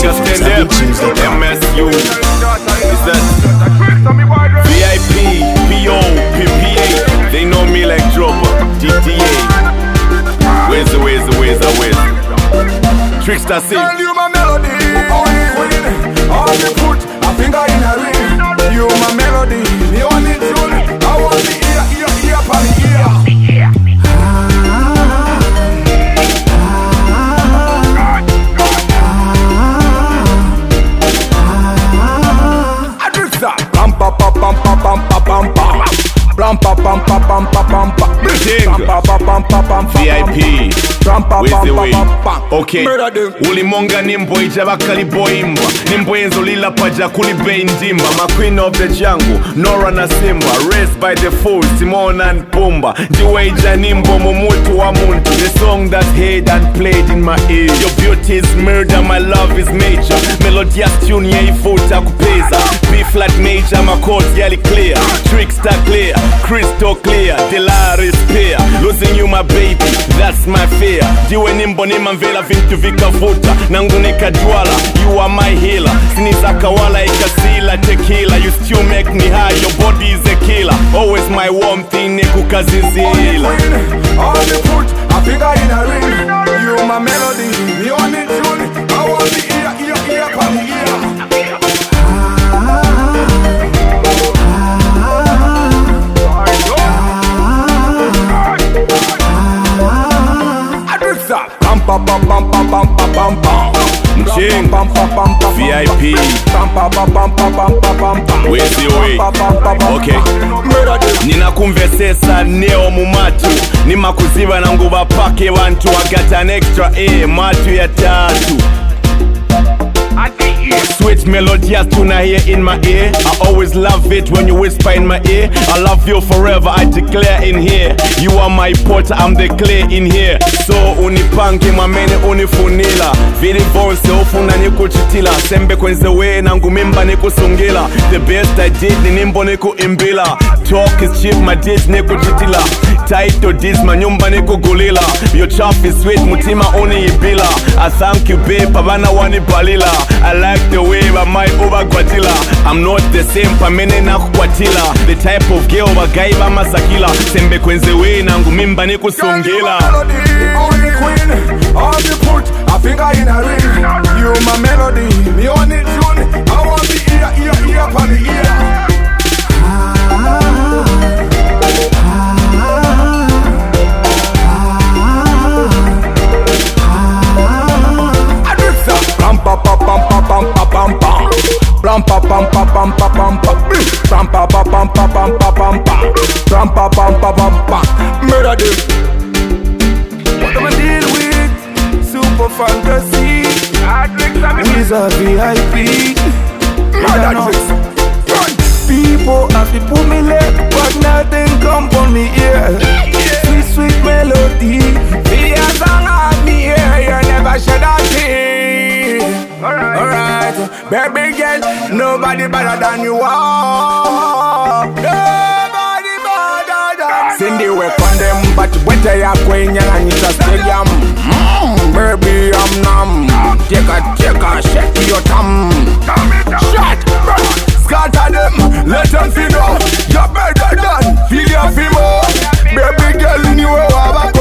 nigga stand up. MSU. Is that VIP, PO, PPA? They know me like Dropper, GTA. Where's the Trickster sing. Girl, you my melody, only queen. All me put a finger in a ring. You my melody, the only tune. I want the ear, for the ear. I drink that. Pam pam pam pam pam pam pam pam. Pam pam pam pam pam pam pam. VIP. Where's the way? Okay. Ulimonga nimbo ijaba kaliboimba. Nimbo enzo lila paja kulibe indimba. My queen of the jungle, Nora na Simba. Raised by the fool, Simone and Pumba. Jiwe ija nimbo mumutu wa muntu. The song that's heard and played in my ear. Your beauty is murder, my love is major. Melodious tune ye ifuta kupeza. B flat major, my chords yali clear. Trickster clear, crystal clear. Delaris clear. Losing you my baby, that's my fear. Jiwe nimbo ni manvela vintu vikavuta. Nangunika juala, you are my healer. Sinizaka wala ikasila tequila. You still make me high, your body is a killer. Always my warm thing, nekukazizila. All the put a finger in a ring. You my melody, the only tune. I want the ear, for the ear. Pam pam pam pam pam pam pam pam. Mching VIP. Where's the way? Okay. Nina kumvesesa neo mumatu. Nima kuziba na nguva pake wantu. I got an extra A, matu ya tatu. Sweet melodious tune I hear in my ear. I always love it when you whisper in my ear. I love you forever, I declare in here. You are my potter, I'm the clay in here. So unipange mamene unifunila. Vili voice ufuna nikuchitila. Sembe kwenze we na ngumimba nikusungila. The best I did ni nimbo nikuimbila. Talk is cheap, my dish nikuchitila. Title this, manyumba nikugulila. Your chop is sweet, mutima uniibila. I thank you babe, pabana wani balila. I like the way I might overquatila. I'm not the same pamene na kukwatila. The type of girl bagaiba masakila. Sembe kwenze we na ngumimba nikusungila. Only queen, all the put a finger in a ring. You my melody, the only tune. I want the ear, for the ear. Pam pam pam pam pam pam pam pam. Pam pam pam pam pam pam pam. Pam pam pam pam pam pam pam pam. Pam pam pam pam pam. Murder them. What am I deal with? Super fantasy. We's a VIP. Murder people have to put me left, but nothing come for me here. Sweet, sweet melody. Be a song on me here. You never shed a tear. Alright, baby girl, nobody better than you are. Nobody better than. Cindy we condemn, but better ya kwenye and it's a stadium. Baby I'm numb. Take a shake your thumb. Shut, scatter them, let them feel up. You're better than feel your feel more. Baby girl, you have a